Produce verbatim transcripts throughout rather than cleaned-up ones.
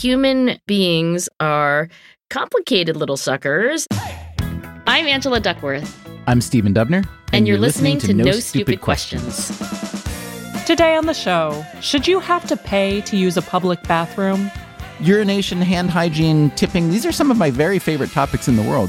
Human beings are complicated little suckers. I'm Angela Duckworth. I'm Stephen Dubner. And, and you're, you're listening, listening to, to No, no Stupid, Stupid Questions. Questions. Today on the show, should you have to pay to use a public bathroom? Urination, hand hygiene, tipping, these are some of my very favorite topics in the world.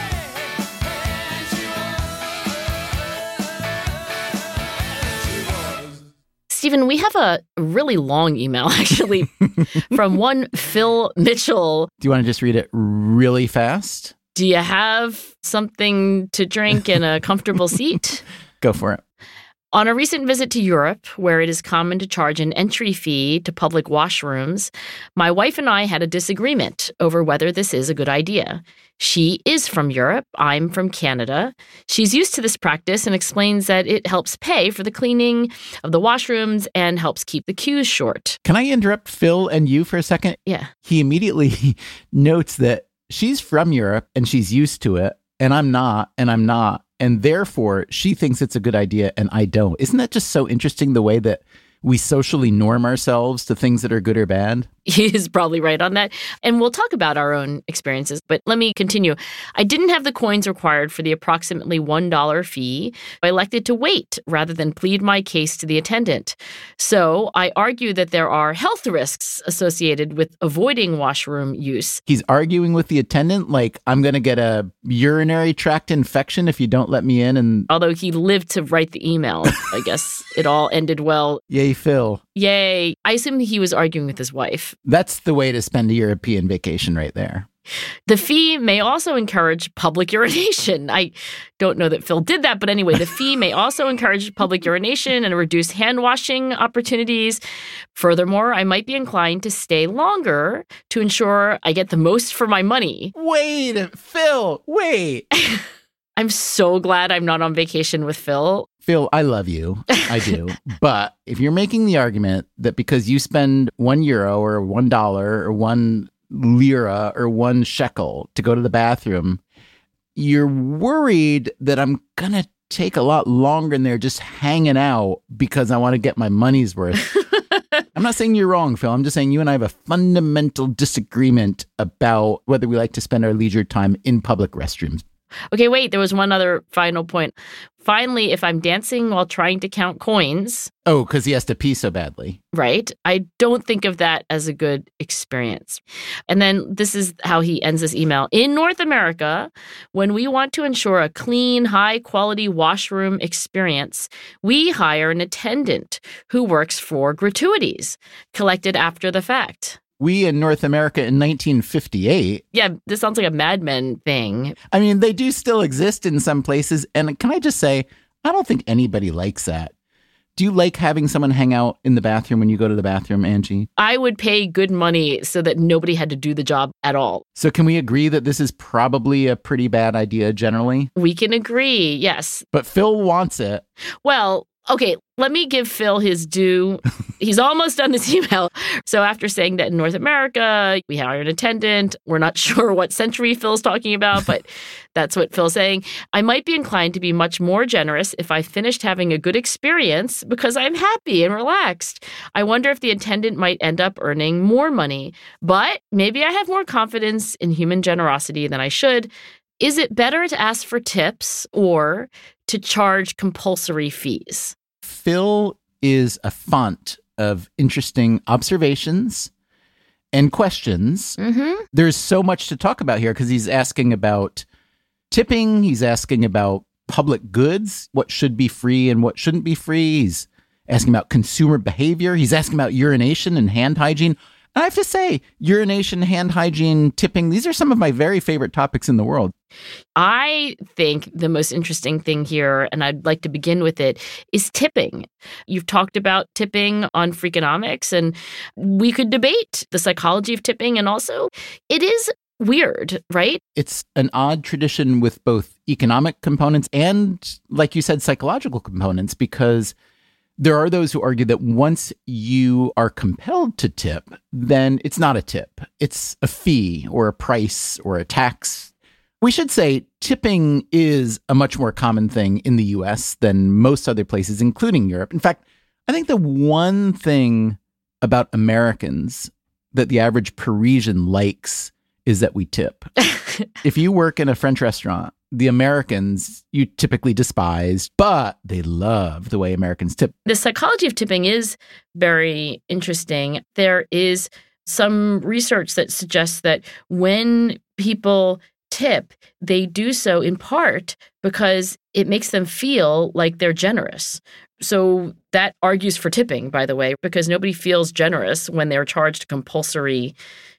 Stephen, we have a really long email, actually, from one Phil Mitchell. Do you want to just read it really fast? Do you have something to drink and a comfortable seat? Go for it. On a recent visit to Europe, where it is common to charge an entry fee to public washrooms, my wife and I had a disagreement over whether this is a good idea. She is from Europe. I'm from Canada. She's used to this practice and explains that it helps pay for the cleaning of the washrooms and helps keep the queues short. Can I interrupt Phil and you for a second? Yeah. He immediately notes that she's from Europe and she's used to it, and I'm not, and I'm not. And therefore, she thinks it's a good idea and I don't. Isn't that just so interesting, the way that we socially norm ourselves to things that are good or bad? He is probably right on that. And we'll talk about our own experiences. But let me continue. I didn't have the coins required for the approximately one dollar fee. I elected to wait rather than plead my case to the attendant. So I argue that there are health risks associated with avoiding washroom use. He's arguing with the attendant like, I'm going to get a urinary tract infection if you don't let me in. And although he lived to write the email, I guess it all ended well. Yay, Phil. Yay. I assume he was arguing with his wife. That's the way to spend a European vacation right there. The fee may also encourage public urination. I don't know that Phil did that, but anyway, the fee may also encourage public urination and reduce hand washing opportunities. Furthermore, I might be inclined to stay longer to ensure I get the most for my money. Wait, Phil, wait. I'm so glad I'm not on vacation with Phil. Phil, I love you. I do. But if you're making the argument that because you spend one euro or one dollar or one lira or one shekel to go to the bathroom, you're worried that I'm going to take a lot longer in there just hanging out because I want to get my money's worth. I'm not saying you're wrong, Phil. I'm just saying you and I have a fundamental disagreement about whether we like to spend our leisure time in public restrooms. Okay, wait, there was one other final point. Finally, if I'm dancing while trying to count coins... Oh, because he has to pee so badly. Right. I don't think of that as a good experience. And then this is how he ends this email. In North America, when we want to ensure a clean, high-quality washroom experience, we hire an attendant who works for gratuities, collected after the fact. We in North America in nineteen fifty-eight. Yeah, this sounds like a Mad Men thing. I mean, they do still exist in some places. And can I just say, I don't think anybody likes that. Do you like having someone hang out in the bathroom when you go to the bathroom, Angie? I would pay good money so that nobody had to do the job at all. So can we agree that this is probably a pretty bad idea generally? We can agree, yes. But Phil wants it. Well, okay, let me give Phil his due. He's almost done this email. So after saying that in North America, we hire an attendant, we're not sure what century Phil's talking about, but that's what Phil's saying. I might be inclined to be much more generous if I finished having a good experience because I'm happy and relaxed. I wonder if the attendant might end up earning more money, but maybe I have more confidence in human generosity than I should. Is it better to ask for tips or to charge compulsory fees? Phil is a font of interesting observations and questions. Mm-hmm. There's so much to talk about here because he's asking about tipping. He's asking about public goods, what should be free and what shouldn't be free. He's asking about consumer behavior. He's asking about urination and hand hygiene. And I have to say, urination, hand hygiene, tipping, these are some of my very favorite topics in the world. I think the most interesting thing here, and I'd like to begin with it, is tipping. You've talked about tipping on Freakonomics, and we could debate the psychology of tipping. And also, it is weird, right? It's an odd tradition with both economic components and, like you said, psychological components, because there are those who argue that once you are compelled to tip, then it's not a tip. It's a fee or a price or a tax. We should say tipping is a much more common thing in the U S than most other places, including Europe. In fact, I think the one thing about Americans that the average Parisian likes is that we tip. If you work in a French restaurant, the Americans you typically despise, but they love the way Americans tip. The psychology of tipping is very interesting. There is some research that suggests that when people tip, they do so in part because it makes them feel like they're generous. So that argues for tipping, by the way, because nobody feels generous when they're charged a compulsory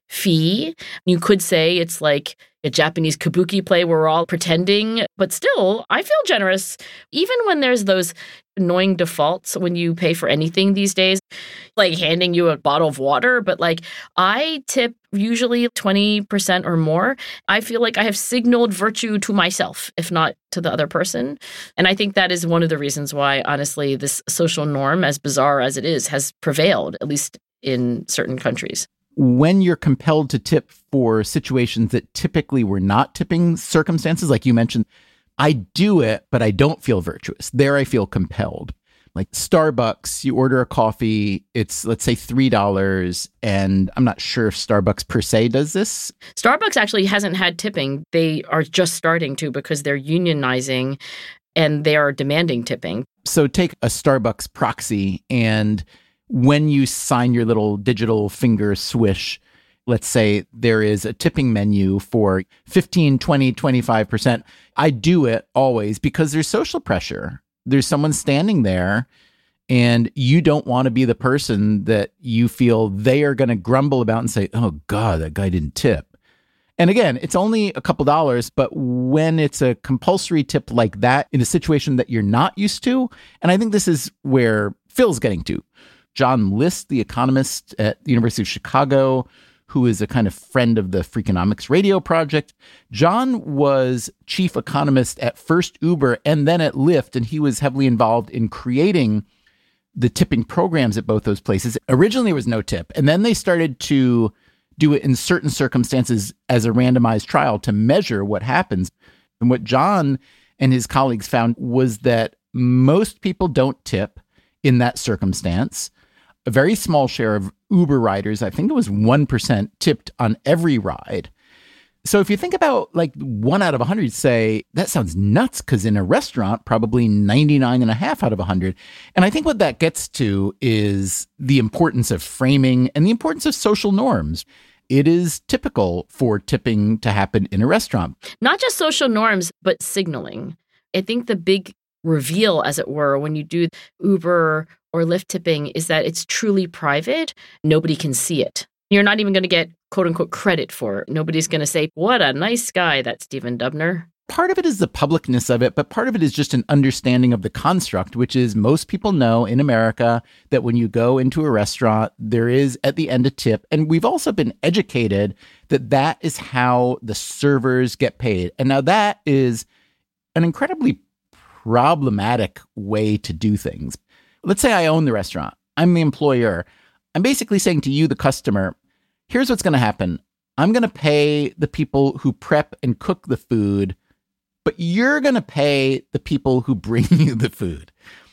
fee. You could say it's like a Japanese kabuki play where we're all pretending, but still, I feel generous, even when there's those annoying defaults when you pay for anything these days, like handing you a bottle of water. But like, I tip usually twenty percent or more. I feel like I have signaled virtue to myself, if not to the other person. And I think that is one of the reasons why, honestly, this social norm, as bizarre as it is, has prevailed, at least in certain countries. When you're compelled to tip for situations that typically were not tipping circumstances, like you mentioned, I do it, but I don't feel virtuous. There I feel compelled. Like Starbucks, you order a coffee, it's, let's say, three dollars, and I'm not sure if Starbucks per se does this. Starbucks actually hasn't had tipping. They are just starting to because they're unionizing and they are demanding tipping. So take a Starbucks proxy, and when you sign your little digital finger swish, let's say there is a tipping menu for fifteen, twenty, twenty-five percent. I do it always because there's social pressure. There's someone standing there and you don't want to be the person that you feel they are going to grumble about and say, oh God, that guy didn't tip. And again, it's only a couple dollars, but when it's a compulsory tip like that in a situation that you're not used to, and I think this is where Phil's getting to. John List, the economist at the University of Chicago, who is a kind of friend of the Freakonomics Radio Project. John was chief economist at first Uber and then at Lyft, and he was heavily involved in creating the tipping programs at both those places. Originally, it was no tip, and then they started to do it in certain circumstances as a randomized trial to measure what happens. And what John and his colleagues found was that most people don't tip in that circumstance. A very small share of Uber riders, I think it was one percent, tipped on every ride. So if you think about like one out of one hundred, say, that sounds nuts because in a restaurant, probably ninety-nine and a half out of one hundred. And I think what that gets to is the importance of framing and the importance of social norms. It is typical for tipping to happen in a restaurant. Not just social norms, but signaling. I think the big reveal, as it were, when you do Uber or Lyft tipping is that it's truly private. Nobody can see it. You're not even going to get quote unquote credit for it. Nobody's going to say, what a nice guy, that Stephen Dubner. Part of it is the publicness of it, but part of it is just an understanding of the construct, which is most people know in America that when you go into a restaurant, there is at the end a tip. And we've also been educated that that is how the servers get paid. And now that is an incredibly problematic way to do things. Let's say I own the restaurant. I'm the employer. I'm basically saying to you, the customer, here's what's going to happen. I'm going to pay the people who prep and cook the food, but you're going to pay the people who bring you the food.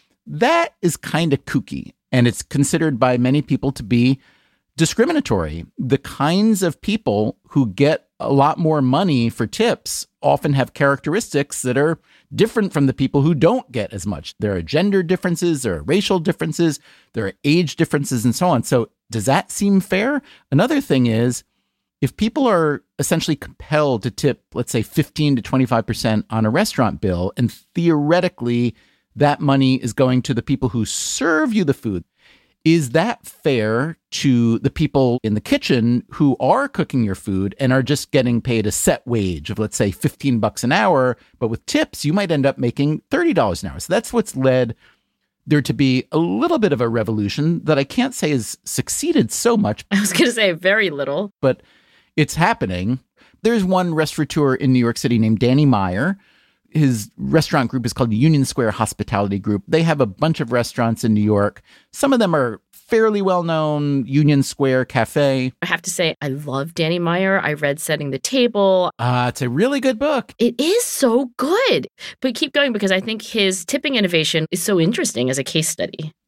That is kind of kooky, and it's considered by many people to be discriminatory. The kinds of people who get a lot more money for tips often have characteristics that are different from the people who don't get as much. There are gender differences, there are racial differences, there are age differences, and so on. So does that seem fair? Another thing is, if people are essentially compelled to tip, let's say fifteen to twenty-five percent on a restaurant bill, and theoretically that money is going to the people who serve you the food, is that fair to the people in the kitchen who are cooking your food and are just getting paid a set wage of, let's say, fifteen bucks an hour, but with tips, you might end up making thirty dollars an hour. So that's what's led there to be a little bit of a revolution that I can't say has succeeded so much. I was going to say very little. But it's happening. There's one restaurateur in New York City named Danny Meyer. His restaurant group is called Union Square Hospitality Group. They have a bunch of restaurants in New York. Some of them are fairly well-known. Union Square Cafe. I have to say, I love Danny Meyer. I read Setting the Table. Uh, it's a really good book. It is so good. But keep going because I think his tipping innovation is so interesting as a case study.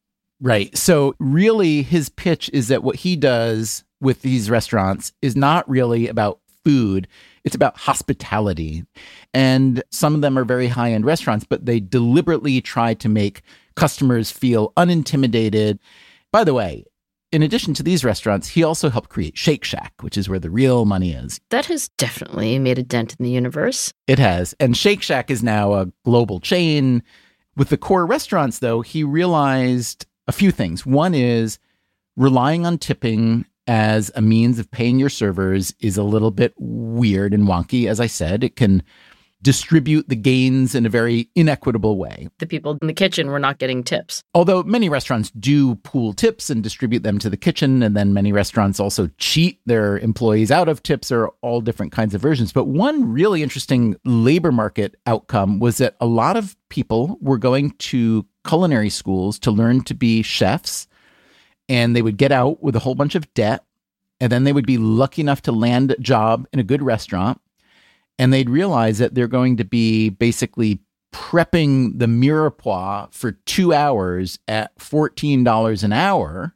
Right. So really his pitch is that what he does with these restaurants is not really about food. It's about hospitality. And some of them are very high-end restaurants, but they deliberately try to make customers feel unintimidated. By the way, in addition to these restaurants, he also helped create Shake Shack, which is where the real money is. That has definitely made a dent in the universe. It has. And Shake Shack is now a global chain. With the core restaurants, though, he realized a few things. One is relying on tipping as a means of paying your servers is a little bit weird and wonky. As I said, it can distribute the gains in a very inequitable way. The people in the kitchen were not getting tips. Although many restaurants do pool tips and distribute them to the kitchen, and then many restaurants also cheat their employees out of tips, or all different kinds of versions. But one really interesting labor market outcome was that a lot of people were going to culinary schools to learn to be chefs, and they would get out with a whole bunch of debt, and then they would be lucky enough to land a job in a good restaurant, and they'd realize that they're going to be basically prepping the mirepoix for two hours at fourteen dollars an hour,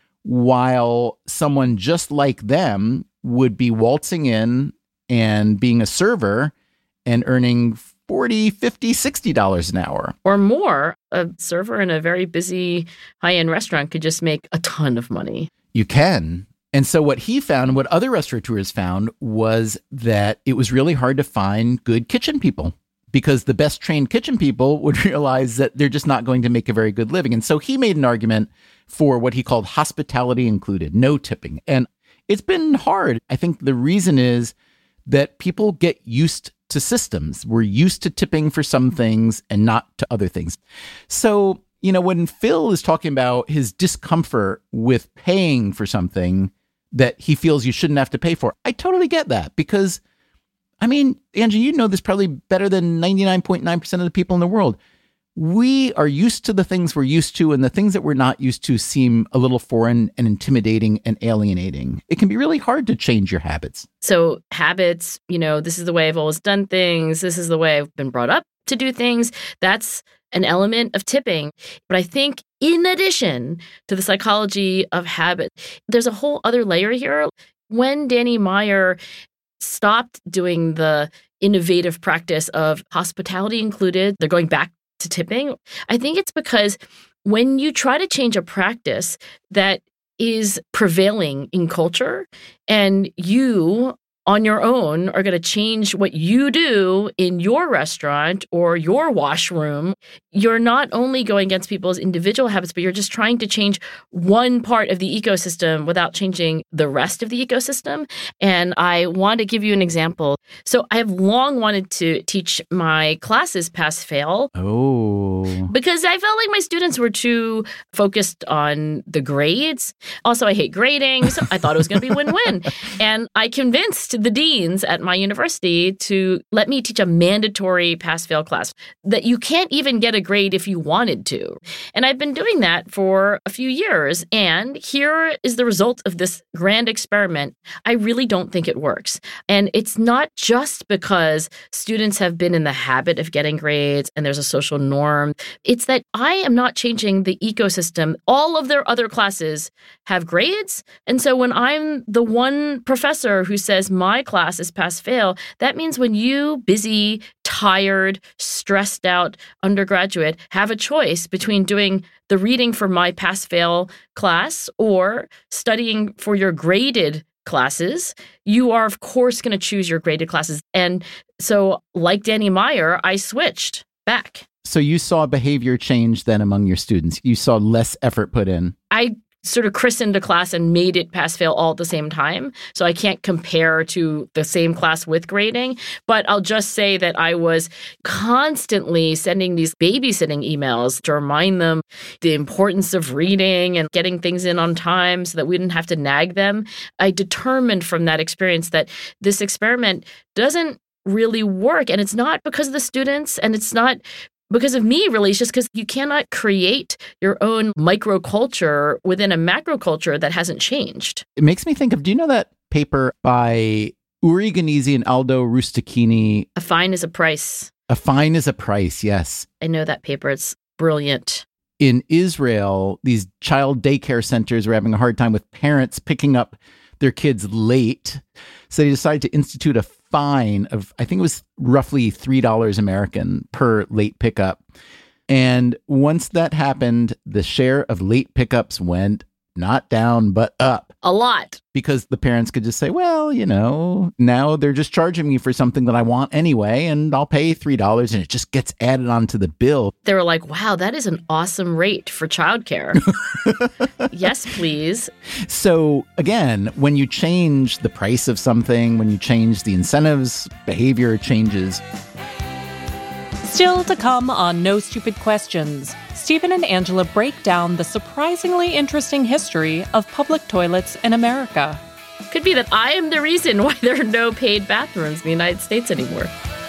while someone just like them would be waltzing in and being a server and earning forty, fifty, sixty dollars an hour. Or more. A server in a very busy high-end restaurant could just make a ton of money. You can. And so what he found, what other restaurateurs found, was that it was really hard to find good kitchen people, because the best trained kitchen people would realize that they're just not going to make a very good living. And so he made an argument for what he called hospitality included, no tipping. And it's been hard. I think the reason is that people get used to systems. We're used to tipping for some things and not to other things. So, you know, when Phil is talking about his discomfort with paying for something that he feels you shouldn't have to pay for, I totally get that, because, I mean, Angie, you know this probably better than ninety-nine point nine percent of the people in the world. We are used to the things we're used to, and the things that we're not used to seem a little foreign and intimidating and alienating. It can be really hard to change your habits. So habits, you know, this is the way I've always done things. This is the way I've been brought up to do things. That's an element of tipping. But I think in addition to the psychology of habit, there's a whole other layer here. When Danny Meyer stopped doing the innovative practice of hospitality included, they're going back to tipping. I think it's because when you try to change a practice that is prevailing in culture, and you on your own are going to change what you do in your restaurant or your washroom, you're not only going against people's individual habits, but you're just trying to change one part of the ecosystem without changing the rest of the ecosystem. And I want to give you an example. So I have long wanted to teach my classes pass-fail. Oh. Because I felt like my students were too focused on the grades. Also, I hate grading, so I thought it was going to be win-win. And I convinced the deans at my university to let me teach a mandatory pass-fail class that you can't even get a grade if you wanted to. And I've been doing that for a few years. And here is the result of this grand experiment. I really don't think it works. And it's not just because students have been in the habit of getting grades and there's a social norm. It's that I am not changing the ecosystem. All of their other classes have grades. And so when I'm the one professor who says my class is pass-fail, that means when you, busy, tired, stressed out undergraduate, have a choice between doing the reading for my pass-fail class or studying for your graded classes, you are, of course, going to choose your graded classes. And so, like Danny Meyer, I switched back. So you saw behavior change then among your students. You saw less effort put in. I sort of christened a class and made it pass-fail all at the same time. So I can't compare to the same class with grading. But I'll just say that I was constantly sending these babysitting emails to remind them the importance of reading and getting things in on time so that we didn't have to nag them. I determined from that experience that this experiment doesn't really work. And it's not because of the students, and it's not because of me, really. It's just because you cannot create your own microculture within a macroculture that hasn't changed. It makes me think of, do you know that paper by Uri Ganizi and Aldo Rusticchini? A fine is a price. A fine is a price, yes. I know that paper. It's brilliant. in Israel, these child daycare centers were having a hard time with parents picking up their kids late. So they decided to institute a fine of, I think it was roughly three dollars American per late pickup. And once that happened, the share of late pickups went not down, but up. A lot. Because the parents could just say, well, you know, now they're just charging me for something that I want anyway, and I'll pay three dollars, and it just gets added onto the bill. They were like, wow, that is an awesome rate for childcare. Yes, please. So again, when you change the price of something, when you change the incentives, behavior changes. Still to come on No Stupid Questions, Stephen and Angela break down the surprisingly interesting history of public toilets in America. Could be that I am the reason why there are no paid bathrooms in the United States anymore.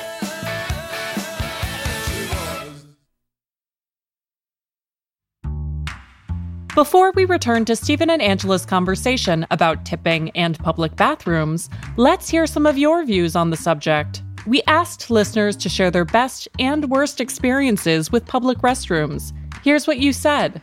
Before we return to Stephen and Angela's conversation about tipping and public bathrooms, let's hear some of your views on the subject. We asked listeners to share their best and worst experiences with public restrooms. Here's what you said.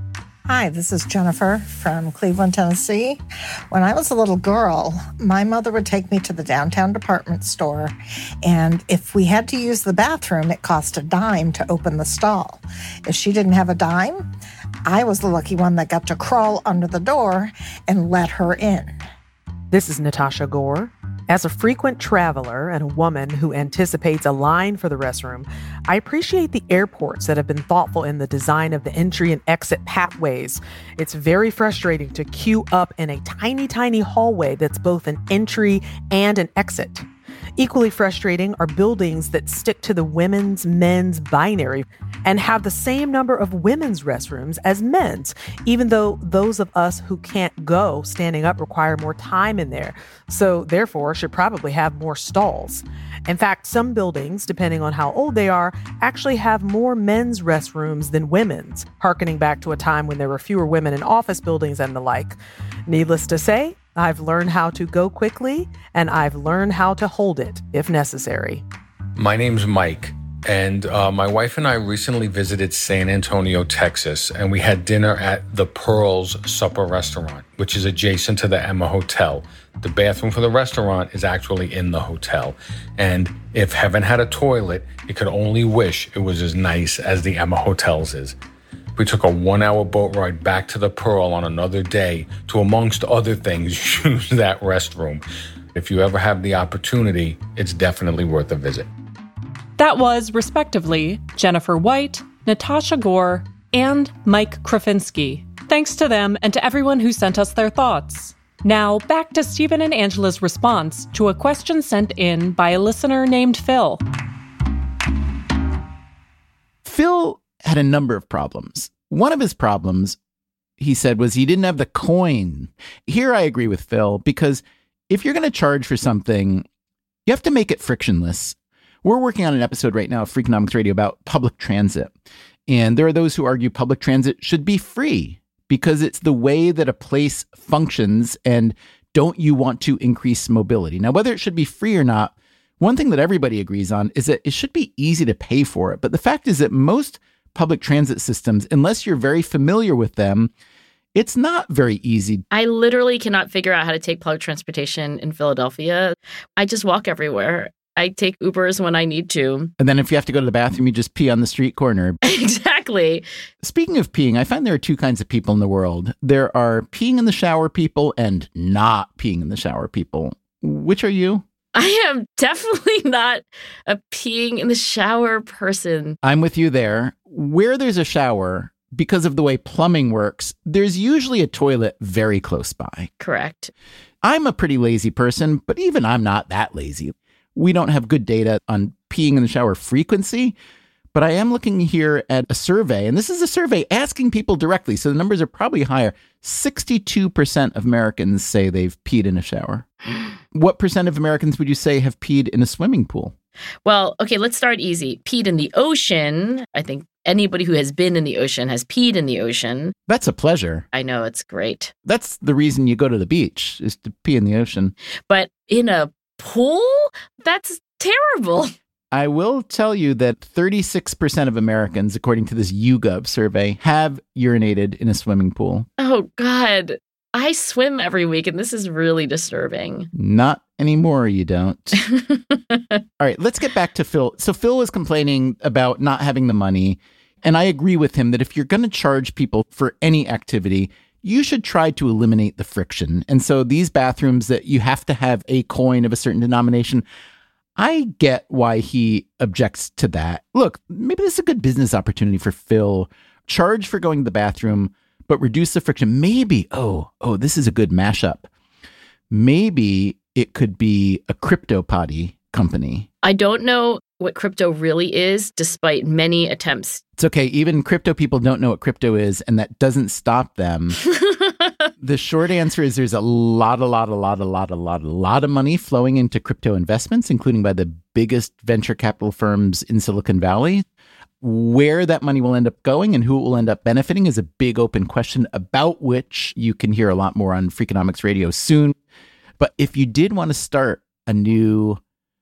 Hi, this is Jennifer from Cleveland, Tennessee. When I was a little girl, my mother would take me to the downtown department store, and if we had to use the bathroom, it cost a dime to open the stall. If she didn't have a dime, I was the lucky one that got to crawl under the door and let her in. This is Natasha Gore. As a frequent traveler and a woman who anticipates a line for the restroom, I appreciate the airports that have been thoughtful in the design of the entry and exit pathways. It's very frustrating to queue up in a tiny, tiny hallway that's both an entry and an exit. Equally frustrating are buildings that stick to the women's, men's binary and have the same number of women's restrooms as men's, even though those of us who can't go standing up require more time in there, so therefore should probably have more stalls. In fact, some buildings, depending on how old they are, actually have more men's restrooms than women's, harkening back to a time when there were fewer women in office buildings and the like. Needless to say, I've learned how to go quickly, and I've learned how to hold it if necessary. My name's Mike, and uh, my wife and I recently visited San Antonio, Texas, and we had dinner at the Pearls Supper Restaurant, which is adjacent to the Emma Hotel. The bathroom for the restaurant is actually in the hotel, and if heaven had a toilet, it could only wish it was as nice as the Emma Hotel's is. We took a one-hour boat ride back to the Pearl on another day to, amongst other things, use that restroom. If you ever have the opportunity, it's definitely worth a visit. That was, respectively, Jennifer White, Natasha Gore, and Mike Krafinski. Thanks to them and to everyone who sent us their thoughts. Now, back to Stephen and Angela's response to a question sent in by a listener named Phil. Phil had a number of problems. One of his problems, he said, was he didn't have the coin. Here I agree with Phil, because if you're going to charge for something, you have to make it frictionless. We're working on an episode right now of Freakonomics Radio about public transit. And there are those who argue public transit should be free because it's the way that a place functions, and don't you want to increase mobility? Now, whether it should be free or not, one thing that everybody agrees on is that it should be easy to pay for it. But the fact is that most public transit systems, unless you're very familiar with them, it's not very easy. I literally cannot figure out how to take public transportation in Philadelphia. I just walk everywhere. I take Ubers when I need to. And then if you have to go to the bathroom, you just pee on the street corner. Exactly. Speaking of peeing, I find there are two kinds of people in the world. There are peeing in the shower people and not peeing in the shower people. Which are you? I am definitely not a peeing in the shower person. I'm with you there. Where there's a shower, because of the way plumbing works, there's usually a toilet very close by. Correct. I'm a pretty lazy person, but even I'm not that lazy. We don't have good data on peeing in the shower frequency, but I am looking here at a survey, and this is a survey asking people directly, so the numbers are probably higher. sixty-two percent of Americans say they've peed in a shower. What percent of Americans would you say have peed in a swimming pool? Well, okay, let's start easy. Peed in the ocean. I think anybody who has been in the ocean has peed in the ocean. That's a pleasure. I know, it's great. That's the reason you go to the beach, is to pee in the ocean. But in a pool? That's terrible. I will tell you that thirty-six percent of Americans, according to this YouGov survey, have urinated in a swimming pool. Oh, God. I swim every week, and this is really disturbing. Not anymore, you don't. All right, let's get back to Phil. So Phil was complaining about not having the money, and I agree with him that if you're going to charge people for any activity, you should try to eliminate the friction. And so these bathrooms that you have to have a coin of a certain denomination, I get why he objects to that. Look, maybe this is a good business opportunity for Phil. Charge for going to the bathroom, but reduce the friction. Maybe, oh, oh, this is a good mashup. Maybe it could be a crypto potty company. I don't know what crypto really is, despite many attempts. It's okay. Even crypto people don't know what crypto is, and that doesn't stop them. The short answer is there's a lot, a lot, a lot, a lot, a lot, a lot of money flowing into crypto investments, including by the biggest venture capital firms in Silicon Valley. Where that money will end up going and who it will end up benefiting is a big open question about which you can hear a lot more on Freakonomics Radio soon. But if you did want to start a new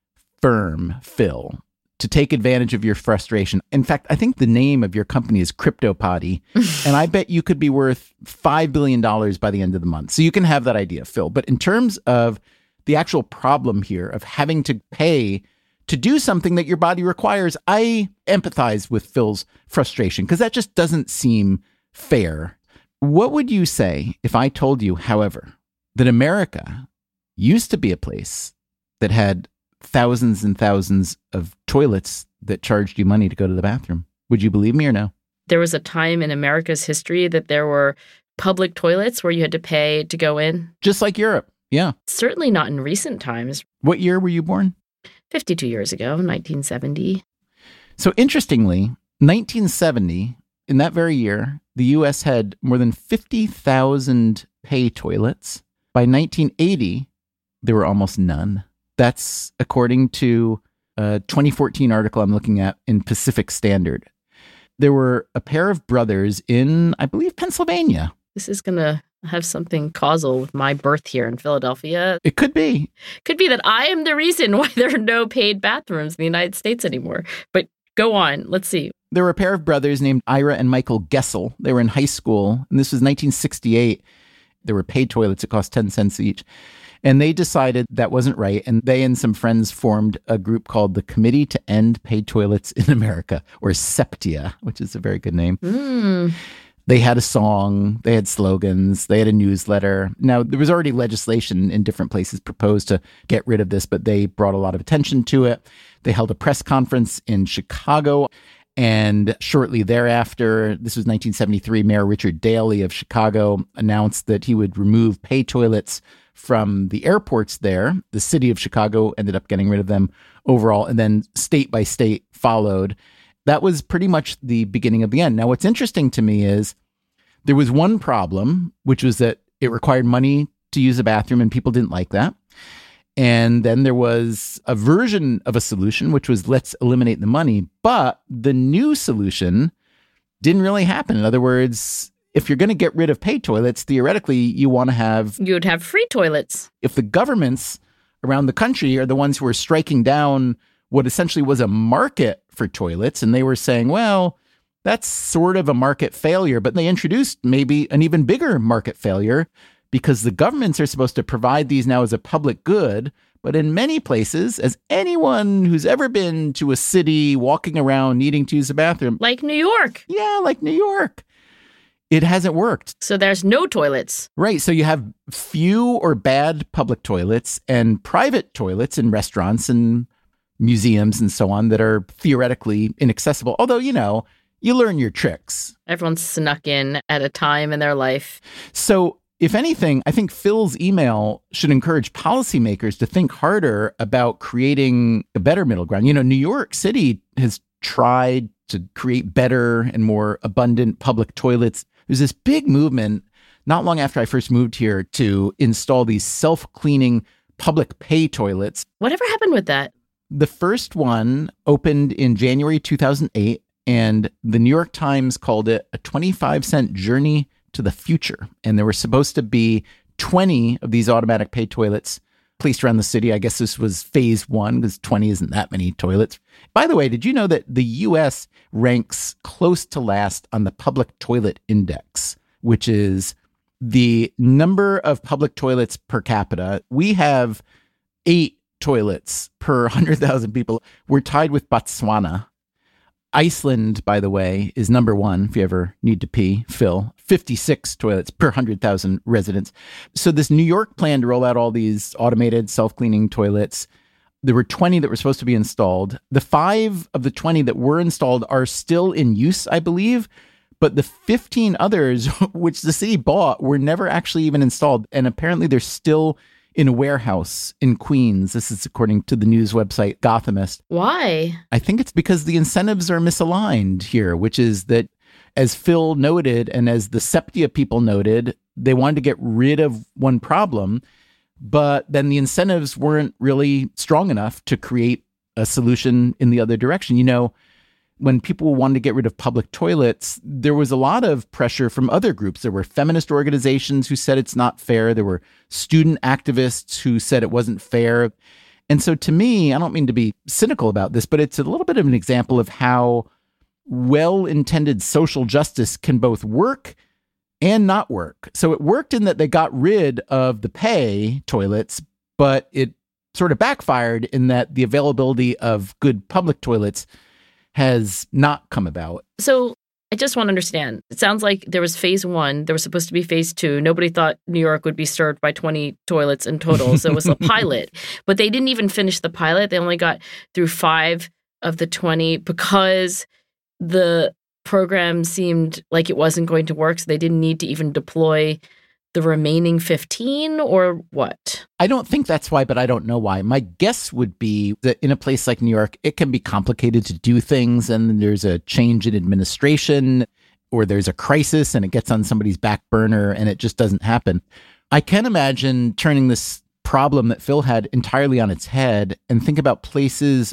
firm, Phil, to take advantage of your frustration. In fact, I think the name of your company is CryptoPotty, and I bet you could be worth five billion dollars by the end of the month. So you can have that idea, Phil. But in terms of the actual problem here of having to pay to do something that your body requires, I empathize with Phil's frustration because that just doesn't seem fair. What would you say if I told you, however, that America used to be a place that had thousands and thousands of toilets that charged you money to go to the bathroom? Would you believe me or no? There was a time in America's history that there were public toilets where you had to pay to go in. Just like Europe. Yeah. Certainly not in recent times. What year were you born? fifty-two years ago, nineteen seventy. So interestingly, nineteen seventy, in that very year, the U S had more than fifty thousand pay toilets. By nineteen eighty, there were almost none. That's according to a twenty fourteen article I'm looking at in Pacific Standard. There were a pair of brothers in, I believe, Pennsylvania. This is going to have something causal with my birth here in Philadelphia. It could be. Could be that I am the reason why there are no paid bathrooms in the United States anymore. But go on. Let's see. There were a pair of brothers named Ira and Michael Gessel. They were in high school, and this was nineteen sixty-eight. There were paid toilets. It cost ten cents each. And they decided that wasn't right. And they and some friends formed a group called the Committee to End Paid Toilets in America, or SEPTIA, which is a very good name. Mm. They had a song, they had slogans, they had a newsletter. Now, there was already legislation in different places proposed to get rid of this, but they brought a lot of attention to it. They held a press conference in Chicago. And shortly thereafter, this was nineteen seventy-three, Mayor Richard Daley of Chicago announced that he would remove pay toilets from the airports there. The city of Chicago ended up getting rid of them overall, and then state by state followed. That was pretty much the beginning of the end. Now, what's interesting to me is there was one problem, which was that it required money to use a bathroom, and people didn't like that. And then there was a version of a solution, which was let's eliminate the money. But the new solution didn't really happen. In other words, if you're going to get rid of pay toilets, theoretically, you want to have... You would have free toilets. If the governments around the country are the ones who are striking down what essentially was a market for toilets, and they were saying, well, that's sort of a market failure, but they introduced maybe an even bigger market failure because the governments are supposed to provide these now as a public good. But in many places, as anyone who's ever been to a city walking around needing to use a bathroom... Like New York. Yeah, like New York. It hasn't worked. So there's no toilets. Right. So you have few or bad public toilets and private toilets in restaurants and museums and so on that are theoretically inaccessible. Although, you know, you learn your tricks. Everyone snuck in at a time in their life. So if anything, I think Phil's email should encourage policymakers to think harder about creating a better middle ground. You know, New York City has tried to create better and more abundant public toilets. There's this big movement not long after I first moved here to install these self-cleaning public pay toilets. Whatever happened with that? The first one opened in January two thousand eight, and the New York Times called it a twenty-five cent journey to the future. And there were supposed to be twenty of these automatic pay toilets placed around the city. I guess this was phase one because twenty isn't that many toilets. By the way, did you know that the U S ranks close to last on the Public Toilet Index, which is the number of public toilets per capita? We have eight toilets per one hundred thousand people. We're tied with Botswana. Iceland, by the way, is number one if you ever need to pee. Phil, fifty-six toilets per one hundred thousand residents. So this New York plan to roll out all these automated self-cleaning toilets, there were twenty that were supposed to be installed. The five of the twenty that were installed are still in use, I believe. But the fifteen others, which the city bought, were never actually even installed. And apparently they're still in a warehouse in Queens. This is according to the news website Gothamist. Why? I think it's because the incentives are misaligned here, which is that, as Phil noted, and as the Septia people noted, they wanted to get rid of one problem, but then the incentives weren't really strong enough to create a solution in the other direction. You know, when people wanted to get rid of public toilets, there was a lot of pressure from other groups. There were feminist organizations who said it's not fair. There were student activists who said it wasn't fair. And so to me, I don't mean to be cynical about this, but it's a little bit of an example of how well-intended social justice can both work and not work. So it worked in that they got rid of the pay toilets, but it sort of backfired in that the availability of good public toilets has not come about. So I just want to understand. It sounds like there was phase one. There was supposed to be phase two. Nobody thought New York would be served by twenty toilets in total. So it was a pilot. But they didn't even finish the pilot. They only got through five of the twenty because the program seemed like it wasn't going to work. So they didn't need to even deploy the remaining fifteen, or what? I don't think that's why, but I don't know why. My guess would be that in a place like New York, it can be complicated to do things, and there's a change in administration, or there's a crisis and it gets on somebody's back burner and it just doesn't happen. I can imagine turning this problem that Phil had entirely on its head and think about places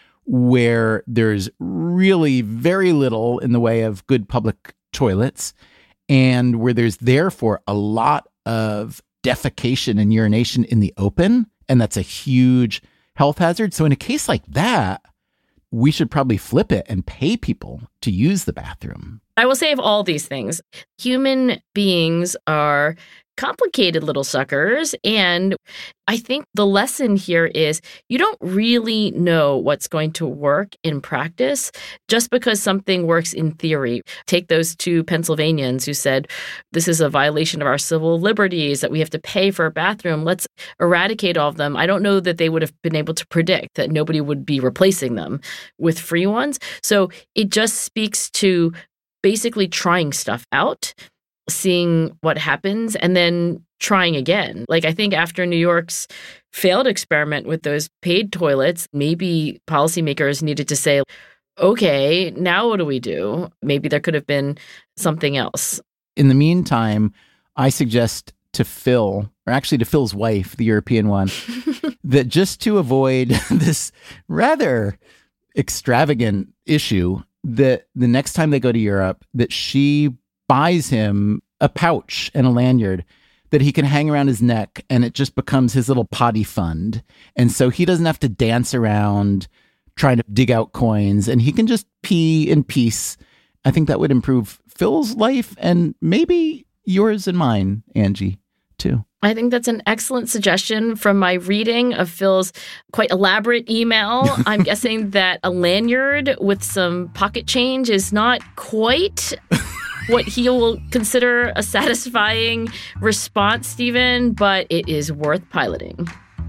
where there's really very little in the way of good public toilets, and where there's therefore a lot of defecation and urination in the open, and that's a huge health hazard. So in a case like that, we should probably flip it and pay people to use the bathroom. I will say of all these things, human beings are complicated little suckers. And I think the lesson here is you don't really know what's going to work in practice just because something works in theory. Take those two Pennsylvanians who said, this is a violation of our civil liberties, that we have to pay for a bathroom. Let's eradicate all of them. I don't know that they would have been able to predict that nobody would be replacing them with free ones. So it just speaks to basically trying stuff out, seeing what happens, and then trying again. Like, I think after New York's failed experiment with those paid toilets, maybe policymakers needed to say, okay, now what do we do? Maybe there could have been something else. In the meantime, I suggest to Phil, or actually to Phil's wife, the European one, that just to avoid this rather extravagant issue, that the next time they go to Europe, that she buys him a pouch and a lanyard that he can hang around his neck, and it just becomes his little potty fund. And so he doesn't have to dance around trying to dig out coins, and he can just pee in peace. I think that would improve Phil's life and maybe yours and mine, Angie, too. I think that's an excellent suggestion. From my reading of Phil's quite elaborate email, I'm guessing that a lanyard with some pocket change is not quite what he will consider a satisfying response, Stephen, but it is worth piloting.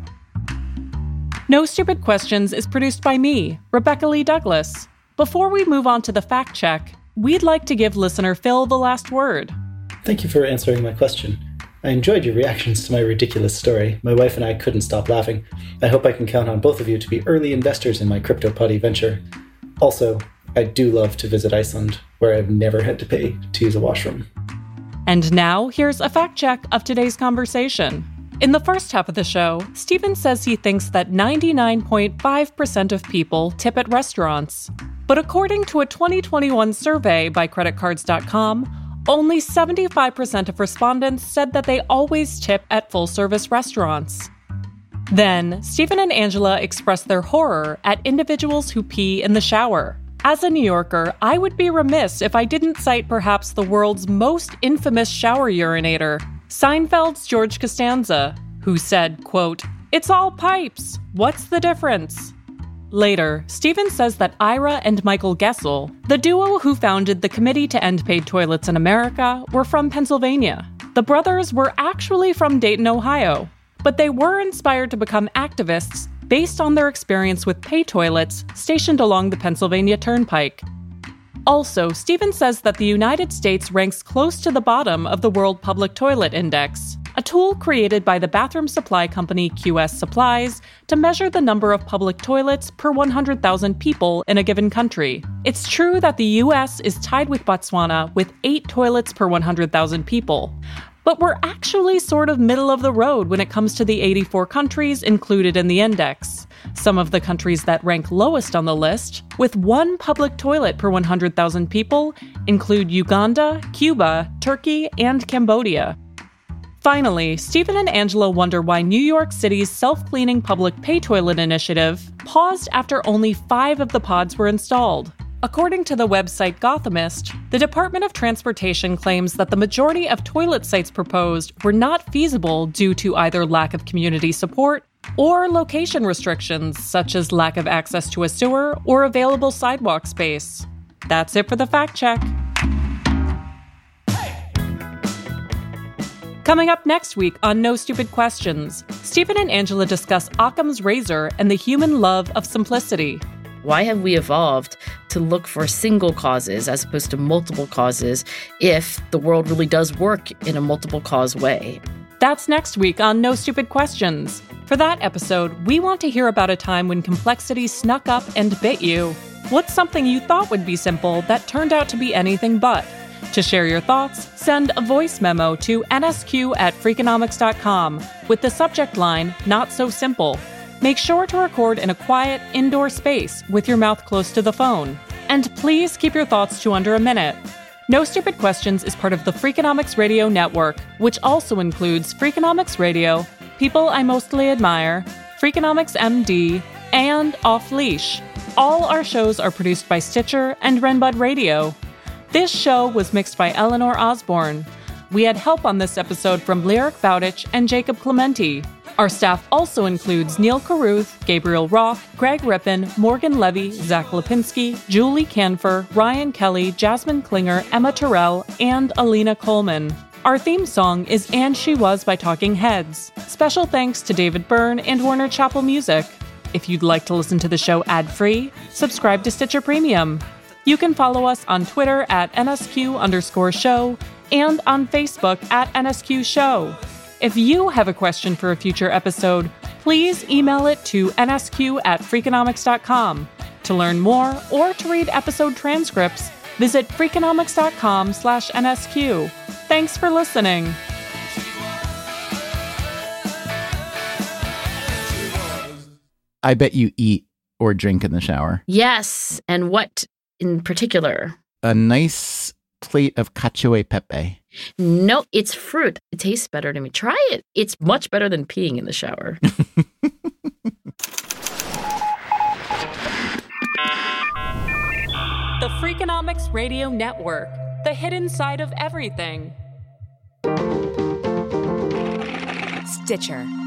No Stupid Questions is produced by me, Rebecca Lee Douglas. Before we move on to the fact check, we'd like to give listener Phil the last word. Thank you for answering my question. I enjoyed your reactions to my ridiculous story. My wife and I couldn't stop laughing. I hope I can count on both of you to be early investors in my CryptoPutty venture. Also, I do love to visit Iceland, where I've never had to pay to use a washroom. And now, here's a fact check of today's conversation. In the first half of the show, Stephen says he thinks that ninety-nine point five percent of people tip at restaurants. But according to a twenty twenty-one survey by credit cards dot com, only seventy-five percent of respondents said that they always tip at full-service restaurants. Then, Stephen and Angela express their horror at individuals who pee in the shower. As a New Yorker, I would be remiss if I didn't cite perhaps the world's most infamous shower urinator, Seinfeld's George Costanza, who said, quote, "It's all pipes. What's the difference?" Later, Stephen says that Ira and Michael Gessel, the duo who founded the Committee to End Paid Toilets in America, were from Pennsylvania. The brothers were actually from Dayton, Ohio, but they were inspired to become activists based on their experience with pay toilets stationed along the Pennsylvania Turnpike. Also, Stephen says that the United States ranks close to the bottom of the World Public Toilet Index, a tool created by the bathroom supply company Q S Supplies to measure the number of public toilets per one hundred thousand people in a given country. It's true that the U S is tied with Botswana with eight toilets per one hundred thousand people, but we're actually sort of middle of the road when it comes to the eighty-four countries included in the index. Some of the countries that rank lowest on the list, with one public toilet per one hundred thousand people, include Uganda, Cuba, Turkey, and Cambodia. Finally, Stephen and Angela wonder why New York City's self-cleaning public pay toilet initiative paused after only five of the pods were installed. According to the website Gothamist, the Department of Transportation claims that the majority of toilet sites proposed were not feasible due to either lack of community support or location restrictions, such as lack of access to a sewer or available sidewalk space. That's it for the fact check. Coming up next week on No Stupid Questions, Stephen and Angela discuss Occam's razor and the human love of simplicity. Why have we evolved to look for single causes as opposed to multiple causes if the world really does work in a multiple cause way? That's next week on No Stupid Questions. For that episode, we want to hear about a time when complexity snuck up and bit you. What's something you thought would be simple that turned out to be anything but? To share your thoughts, send a voice memo to N S Q at Freakonomics dot com with the subject line, Not So Simple. Make sure to record in a quiet, indoor space with your mouth close to the phone. And please keep your thoughts to under a minute. No Stupid Questions is part of the Freakonomics Radio Network, which also includes Freakonomics Radio, People I Mostly Admire, Freakonomics M D, and Off Leash. All our shows are produced by Stitcher and Renbud Radio. This show was mixed by Eleanor Osborne. We had help on this episode from Lyric Bowditch and Jacob Clementi. Our staff also includes Neil Carruth, Gabriel Roth, Greg Rippin, Morgan Levy, Zach Lipinski, Julie Canfer, Ryan Kelly, Jasmine Klinger, Emma Terrell, and Alina Coleman. Our theme song is And She Was by Talking Heads. Special thanks to David Byrne and Warner Chappell Music. If you'd like to listen to the show ad-free, subscribe to Stitcher Premium. You can follow us on Twitter at N S Q underscore show and on Facebook at N S Q show. If you have a question for a future episode, please email it to N S Q at Freakonomics dot com. To learn more or to read episode transcripts, visit Freakonomics dot com slash N S Q. Thanks for listening. I bet you eat or drink in the shower. Yes, and what in particular? A nice plate of cacio e pepe. No, it's fruit. It tastes better to me. Try it. It's much better than peeing in the shower. The Freakonomics Radio Network, the hidden side of everything. Stitcher.